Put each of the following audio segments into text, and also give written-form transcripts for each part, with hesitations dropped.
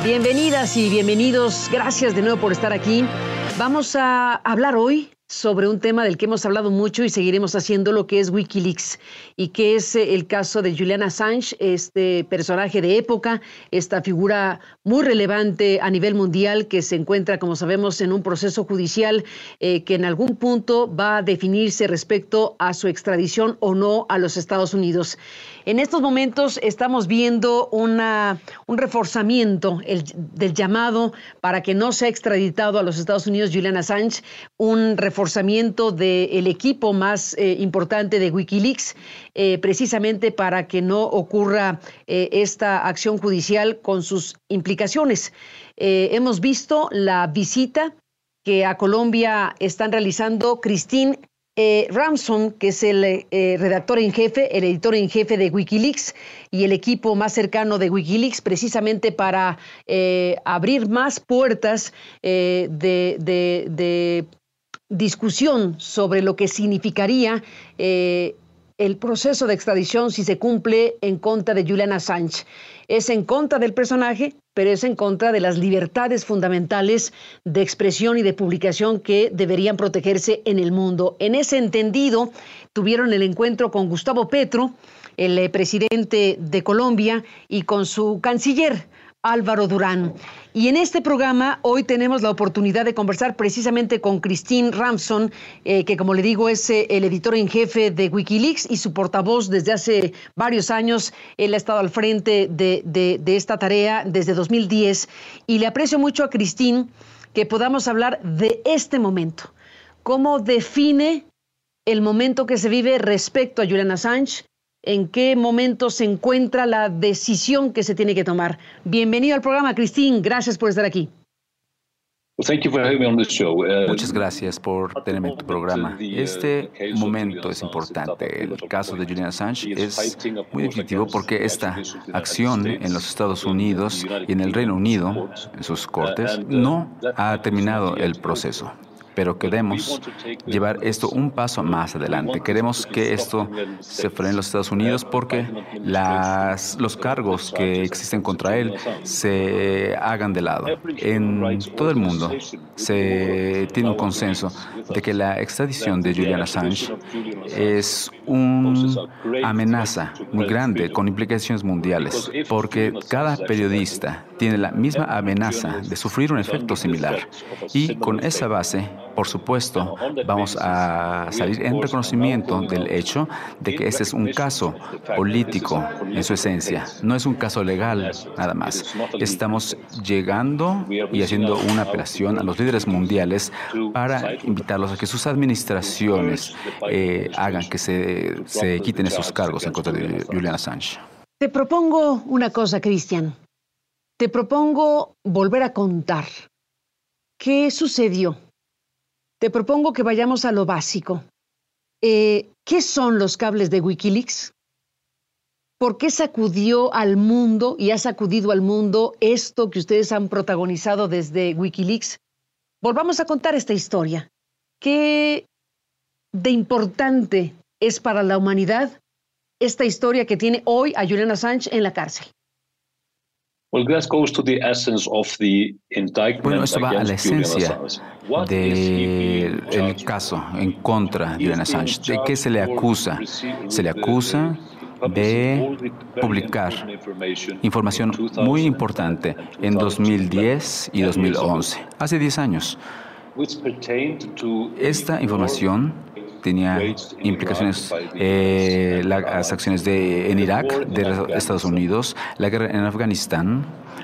Bienvenidas y bienvenidos. Gracias de nuevo por estar aquí. Vamos a hablar hoy sobre un tema del que hemos hablado mucho y seguiremos haciendo, lo que es Wikileaks y que es el caso de Julian Assange, este personaje de época, esta figura muy relevante a nivel mundial que se encuentra, como sabemos, en un proceso judicial que en algún punto va a definirse respecto a su extradición o no a los Estados Unidos. En estos momentos estamos viendo un reforzamiento del llamado para que no sea extraditado a los Estados Unidos Julian Assange, un reforzamiento del equipo más importante de Wikileaks, precisamente para que no ocurra esta acción judicial con sus implicaciones. Hemos visto la visita que a Colombia están realizando Christine Ramson, que es el redactor en jefe, el editor en jefe de Wikileaks y el equipo más cercano de Wikileaks, precisamente para abrir más puertas de discusión sobre lo que significaría el proceso de extradición si se cumple en contra de Julian Assange. Es en contra del personaje, pero es en contra de las libertades fundamentales de expresión y de publicación que deberían protegerse en el mundo. En ese entendido, tuvieron el encuentro con Gustavo Petro, el presidente de Colombia, y con su canciller, Álvaro Durán. Y en este programa hoy tenemos la oportunidad de conversar precisamente con Christine Ramson, que, como le digo, es el editor en jefe de Wikileaks y su portavoz desde hace varios años. Él ha estado al frente de esta tarea desde 2010 y le aprecio mucho a Christine que podamos hablar de este momento. ¿Cómo define el momento que se vive respecto a Julian Assange? ¿En qué momento se encuentra la decisión que se tiene que tomar? Bienvenido al programa, Christine. Gracias por estar aquí. Muchas gracias por tenerme en tu programa. Este momento es importante. El caso de Julian Assange es muy definitivo porque esta acción en los Estados Unidos y en el Reino Unido, en sus cortes, no ha terminado el proceso. Pero queremos llevar esto un paso más adelante. Queremos que esto se frene en los Estados Unidos porque los cargos que existen contra él se hagan de lado. En todo el mundo se tiene un consenso de que la extradición de Julian Assange es una amenaza muy grande con implicaciones mundiales, porque cada periodista tiene la misma amenaza de sufrir un efecto similar. Y con esa base, por supuesto, vamos a salir en reconocimiento del hecho de que este es un caso político en su esencia. No es un caso legal, nada más. Estamos llegando y haciendo una apelación a los líderes mundiales para invitarlos a que sus administraciones hagan que se quiten esos cargos en contra de Julian Assange. Te propongo una cosa, Cristian. Te propongo volver a contar qué sucedió. Te propongo que vayamos a lo básico. ¿Qué son los cables de Wikileaks? ¿Por qué sacudió al mundo y ha sacudido al mundo esto que ustedes han protagonizado desde Wikileaks? Volvamos a contar esta historia. ¿Qué de importante es para la humanidad esta historia que tiene hoy a Julian Assange en la cárcel? Bueno, esto va a la esencia del caso en contra de Julian Assange. ¿De qué se le acusa? Se le acusa de publicar información muy importante en 2010 y 2011, hace 10 años. Esta información tenía implicaciones las acciones en Irak de Estados Unidos, la guerra en Afganistán,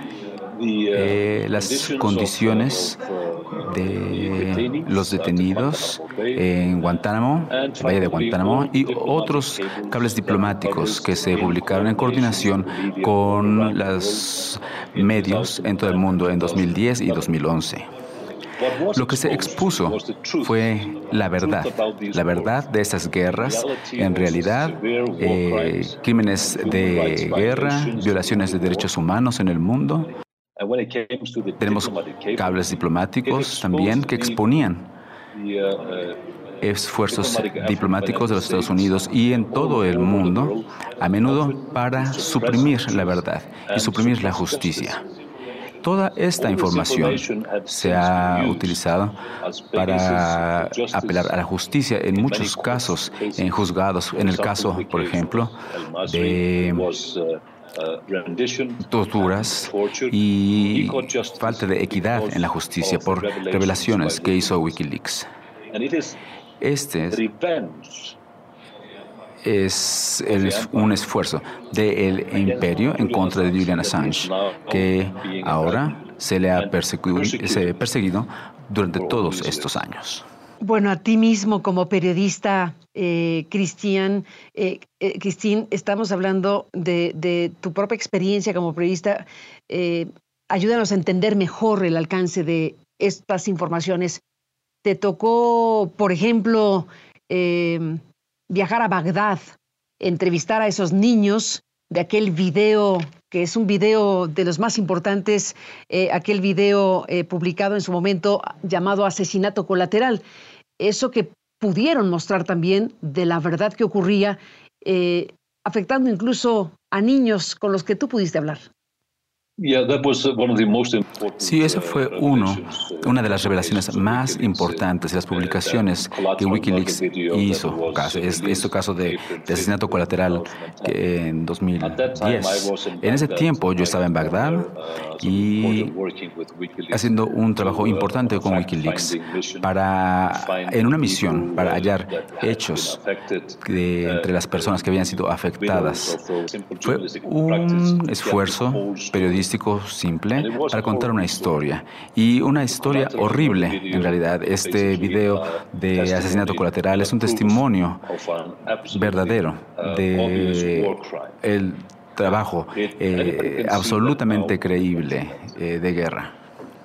las condiciones de los detenidos en Guantánamo, Valle de Guantánamo, y otros cables diplomáticos que se publicaron en coordinación con los medios en todo el mundo en 2010 y 2011. Lo que se expuso fue la verdad de esas guerras, en realidad, crímenes de guerra, violaciones de derechos humanos en el mundo. Tenemos cables diplomáticos también que exponían esfuerzos diplomáticos de los Estados Unidos y en todo el mundo, a menudo para suprimir la verdad y suprimir la justicia. Toda esta información se ha utilizado para apelar a la justicia en muchos casos, en juzgados. En el caso, por ejemplo, de torturas y falta de equidad en la justicia por revelaciones que hizo Wikileaks. Este es un esfuerzo del imperio en contra de Julian Assange, que ahora se le ha perseguido durante todos estos años. Bueno, a ti mismo como periodista, Christine, estamos hablando de tu propia experiencia como periodista. Ayúdanos a entender mejor el alcance de estas informaciones. ¿Te tocó, por ejemplo, viajar a Bagdad, entrevistar a esos niños de aquel video, que es un video de los más importantes, aquel video publicado en su momento llamado Asesinato Colateral? Eso que pudieron mostrar también de la verdad que ocurría, afectando incluso a niños con los que tú pudiste hablar. Sí, esa fue una de las revelaciones más importantes de las publicaciones que Wikileaks hizo. Este caso de asesinato colateral que en 2010. En ese tiempo yo estaba en Bagdad y haciendo un trabajo importante con Wikileaks en una misión para hallar hechos entre las personas que habían sido afectadas. Fue un esfuerzo periodístico simple para contar una historia, y una historia horrible en realidad. Este video de asesinato colateral es un testimonio verdadero de el trabajo absolutamente creíble de guerra.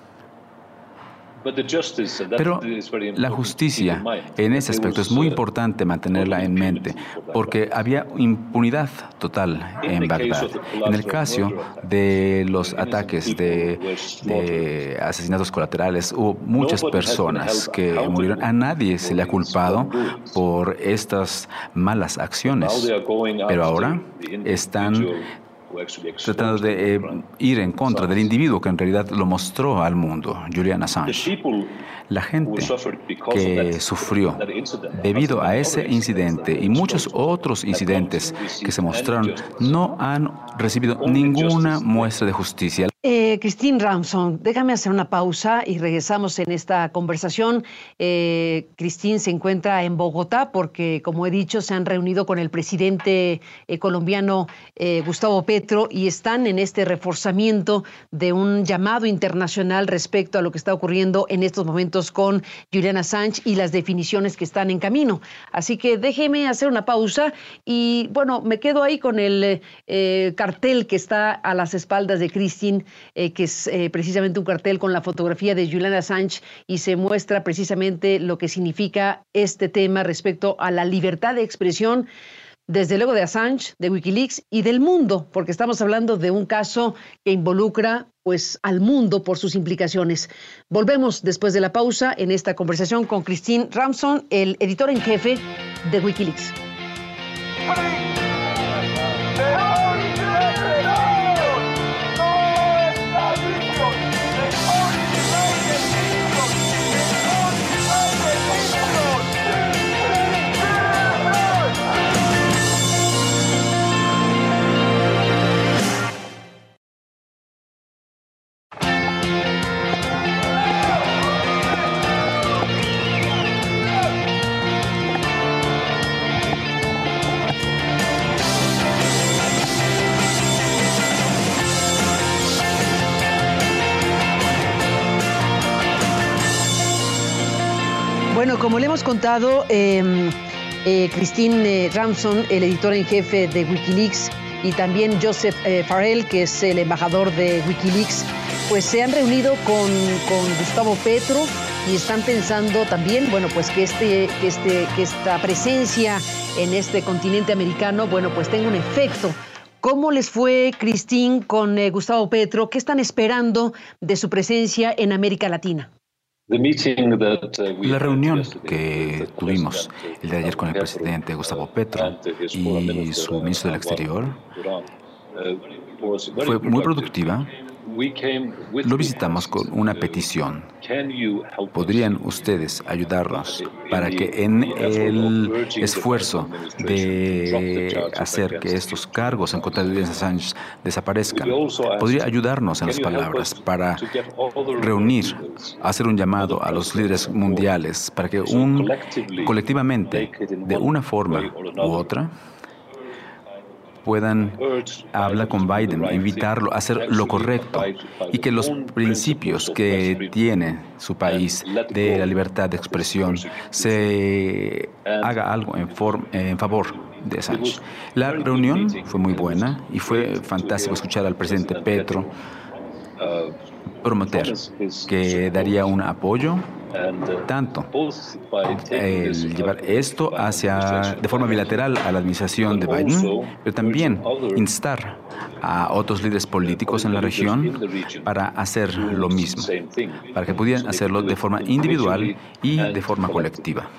Pero la justicia en ese aspecto es muy importante mantenerla en mente, porque había impunidad total en Bagdad. En el caso de los ataques de asesinatos colaterales, hubo muchas personas que murieron. A nadie se le ha culpado por estas malas acciones, pero ahora están tratando de ir en contra del individuo que en realidad lo mostró al mundo, Julian Assange. La gente que sufrió debido a ese incidente y muchos otros incidentes que se mostraron no han recibido ninguna muestra de justicia. Christine Ramson, déjame hacer una pausa y regresamos en esta conversación. Christine se encuentra en Bogotá porque, como he dicho, se han reunido con el presidente colombiano Gustavo Petro y están en este reforzamiento de un llamado internacional respecto a lo que está ocurriendo en estos momentos con Julian Assange y las definiciones que están en camino. Así que déjeme hacer una pausa y, bueno, me quedo ahí con el cartel que está a las espaldas de Christine, que es precisamente un cartel con la fotografía de Julian Assange, y se muestra precisamente lo que significa este tema respecto a la libertad de expresión, desde luego de Assange, de Wikileaks y del mundo, porque estamos hablando de un caso que involucra pues al mundo por sus implicaciones. Volvemos después de la pausa en esta conversación con Christine Ramson, el editor en jefe de Wikileaks. Bueno, como le hemos contado, Christine Ramson, el editor en jefe de Wikileaks, y también Joseph Farrell, que es el embajador de Wikileaks, pues se han reunido con Gustavo Petro y están pensando también, bueno, pues que esta presencia en este continente americano, bueno, pues tenga un efecto. ¿Cómo les fue, Christine, con Gustavo Petro? ¿Qué están esperando de su presencia en América Latina? La reunión que tuvimos el día de ayer con el presidente Gustavo Petro y su ministro del Exterior fue muy productiva Lo visitamos con una petición. ¿Podrían ustedes ayudarnos para que en el esfuerzo de hacer que estos cargos en contra de Julian Assange desaparezcan, podría ayudarnos en las palabras para reunir, hacer un llamado a los líderes mundiales para que colectivamente, de una forma u otra, puedan hablar con Biden, invitarlo a hacer lo correcto y que los principios que tiene su país de la libertad de expresión se haga algo en favor de Assange. La reunión fue muy buena y fue fantástico escuchar al presidente Petro prometer que daría un apoyo tanto el llevar esto de forma bilateral a la administración de Biden, pero también instar a otros líderes políticos en la región para hacer lo mismo, para que pudieran hacerlo de forma individual y de forma colectiva.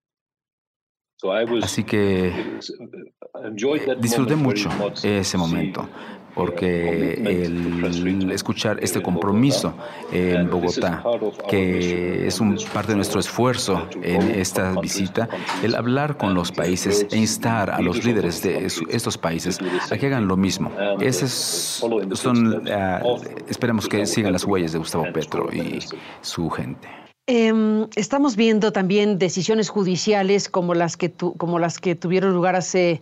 Así que disfruté mucho ese momento, porque el escuchar este compromiso en Bogotá, que es parte de nuestro esfuerzo en esta visita, el hablar con los países e instar a los líderes de estos países a que hagan lo mismo. Esperemos que sigan las huellas de Gustavo Petro y su gente. Estamos viendo también decisiones judiciales como las que tuvieron lugar hace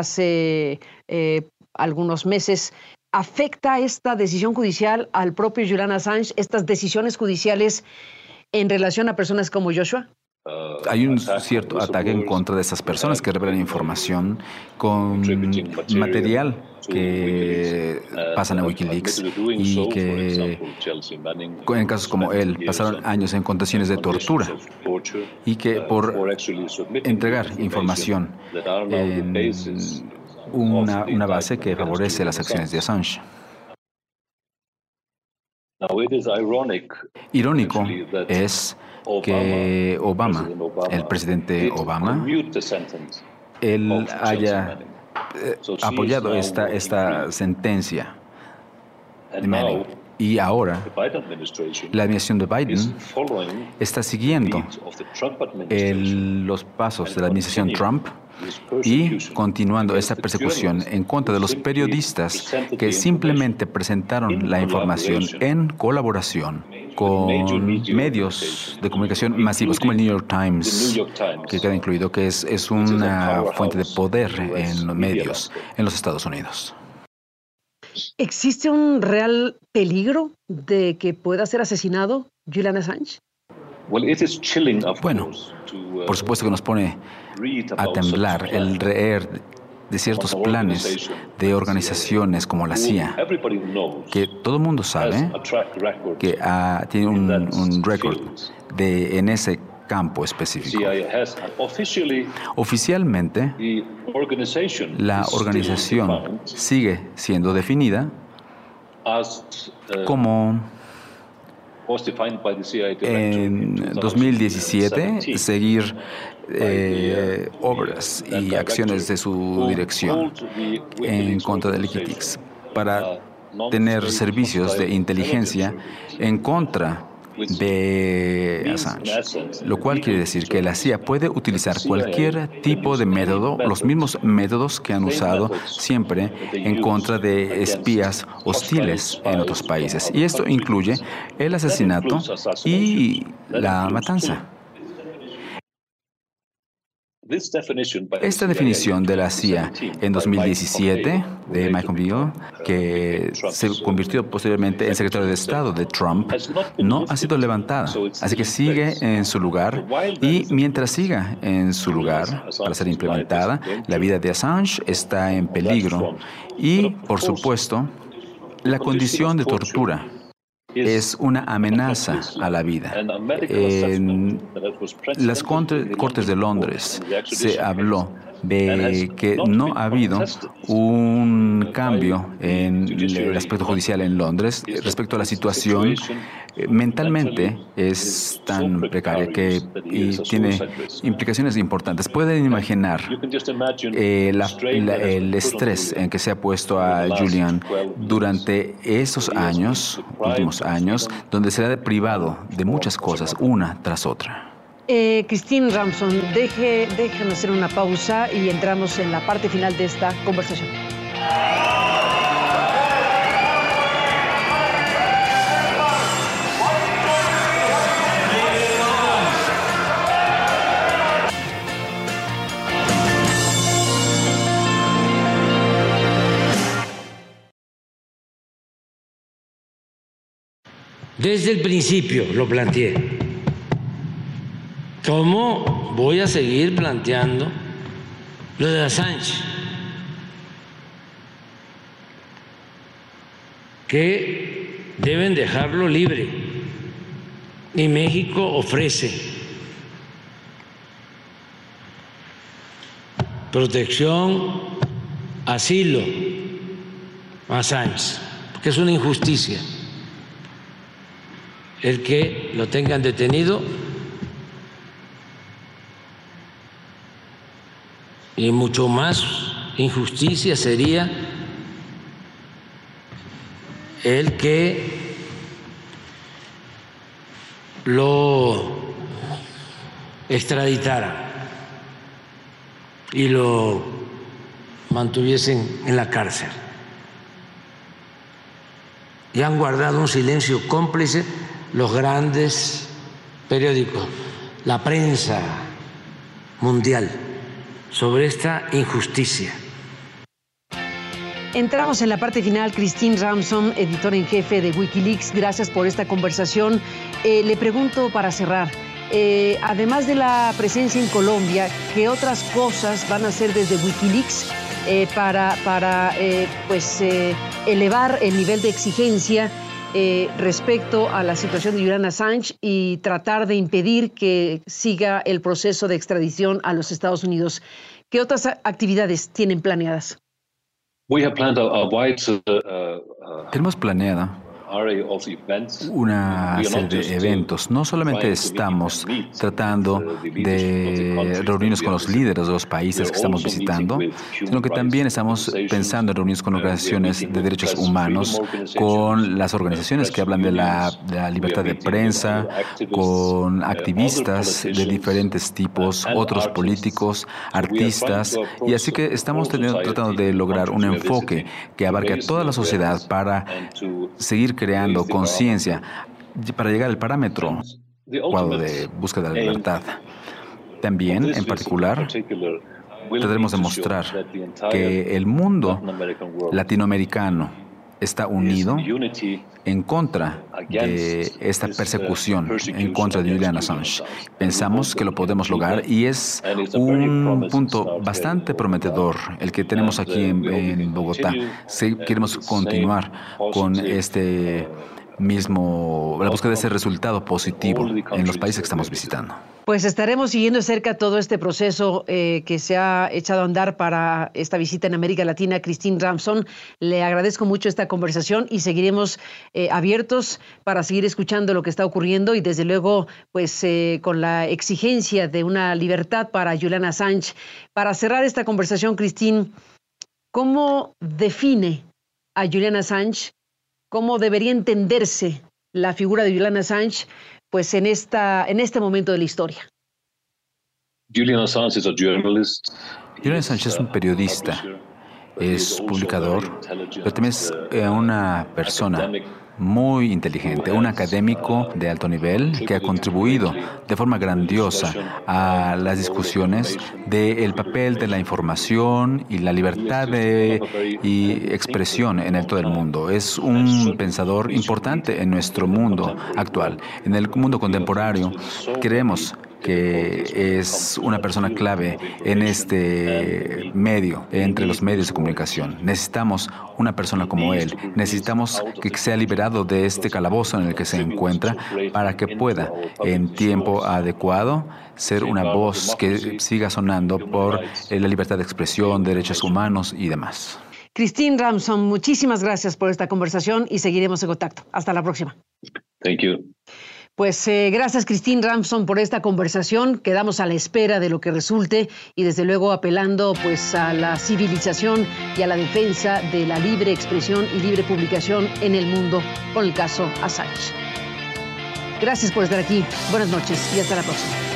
algunos meses. ¿Afecta esta decisión judicial al propio Julian Assange, estas decisiones judiciales en relación a personas como Joshua? Hay un cierto ataque en contra de esas personas que revelan información con material que pasan a Wikileaks y que, en casos como él, pasaron años en condiciones de tortura y que por entregar información en una base que favorece las acciones de Assange. Irónico es que Obama, el presidente Obama, él haya apoyado esta sentencia de Manning. Y ahora la administración de Biden está siguiendo los pasos de la administración Trump y continuando esta persecución en contra de los periodistas que simplemente presentaron la información en colaboración con medios de comunicación masivos como el New York Times, que queda incluido, que es una fuente de poder en los medios en los Estados Unidos. ¿Existe un real peligro de que pueda ser asesinado Julian Assange? Bueno, por supuesto que nos pone a temblar el leer de ciertos planes de organizaciones como la CIA, que todo el mundo sabe que tiene un récord en ese campo específico. Oficialmente, la organización sigue siendo definida como en 2017 seguir obras y acciones de su dirección en contra de Wikileaks para tener servicios de inteligencia en contra de Assange, lo cual quiere decir que la CIA puede utilizar cualquier tipo de método, los mismos métodos que han usado siempre en contra de espías hostiles en otros países. Y esto incluye el asesinato y la matanza. Esta definición de la CIA en 2017 de Michael Beale, que se convirtió posteriormente en secretario de Estado de Trump, no ha sido levantada. Así que sigue en su lugar y mientras siga en su lugar para ser implementada, la vida de Assange está en peligro y, por supuesto, la condición de tortura es una amenaza a la vida. En las Cortes de Londres se habló de que no ha habido un cambio en el aspecto judicial en Londres respecto a la situación. Mentalmente es tan precaria que tiene implicaciones importantes. Pueden imaginar el estrés en que se ha puesto a Julian durante esos años, últimos años, donde se ha privado de muchas cosas, una tras otra. Christine Ramson, déjame hacer una pausa y entramos en la parte final de esta conversación. Desde el principio lo planteé. ¿Cómo voy a seguir planteando lo de Assange? Que deben dejarlo libre. Y México ofrece protección, asilo a Assange, porque es una injusticia el que lo tengan detenido y mucho más injusticia sería el que lo extraditaran y lo mantuviesen en la cárcel. Y han guardado un silencio cómplice los grandes periódicos, la prensa mundial, sobre esta injusticia. Entramos en la parte final. Christine Ramson, editora en jefe de Wikileaks, gracias por esta conversación. Le pregunto para cerrar, además de la presencia en Colombia, ¿qué otras cosas van a hacer desde Wikileaks para elevar el nivel de exigencia respecto a la situación de Julian Assange y tratar de impedir que siga el proceso de extradición a los Estados Unidos? ¿Qué otras actividades tienen planeadas? Tenemos planeada una serie de eventos. No solamente estamos tratando de reunirnos con los líderes de los países que estamos visitando, sino que también estamos pensando en reunirnos con organizaciones de derechos humanos, con las organizaciones que hablan de la libertad de prensa, con activistas de diferentes tipos, otros políticos, artistas, y así que estamos tratando de lograr un enfoque que abarque a toda la sociedad para seguir creando conciencia para llegar al parámetro adecuado de búsqueda de la libertad. También, en particular, tendremos de mostrar que el mundo latinoamericano está unido en contra de esta persecución, en contra de Julian Assange. Pensamos que lo podemos lograr y es un punto bastante prometedor el que tenemos aquí en Bogotá. Sí, queremos continuar con la búsqueda de ese resultado positivo en los países que estamos visitando. Pues estaremos siguiendo de cerca todo este proceso que se ha echado a andar para esta visita en América Latina. Christine Ramson, le agradezco mucho esta conversación y seguiremos abiertos para seguir escuchando lo que está ocurriendo y desde luego pues con la exigencia de una libertad para Julian Assange. Para cerrar esta conversación, Christine, ¿cómo define a Julian Assange? ¿Cómo debería entenderse la figura de Julian Assange pues en este momento de la historia? Julian Assange es un periodista, es publicador, pero también es una persona muy inteligente, un académico de alto nivel que ha contribuido de forma grandiosa a las discusiones del papel de la información y la libertad de expresión en todo el mundo. Es un pensador importante en nuestro mundo actual. En el mundo contemporáneo creemos que es una persona clave en este medio, entre los medios de comunicación. Necesitamos una persona como él. Necesitamos que sea liberado de este calabozo en el que se encuentra para que pueda, en tiempo adecuado, ser una voz que siga sonando por la libertad de expresión, derechos humanos y demás. Christine Ramson, muchísimas gracias por esta conversación y seguiremos en contacto. Hasta la próxima. Thank you. Pues gracias, Christine Ramson, por esta conversación. Quedamos a la espera de lo que resulte y desde luego apelando pues a la civilización y a la defensa de la libre expresión y libre publicación en el mundo con el caso Assange. Gracias por estar aquí. Buenas noches y hasta la próxima.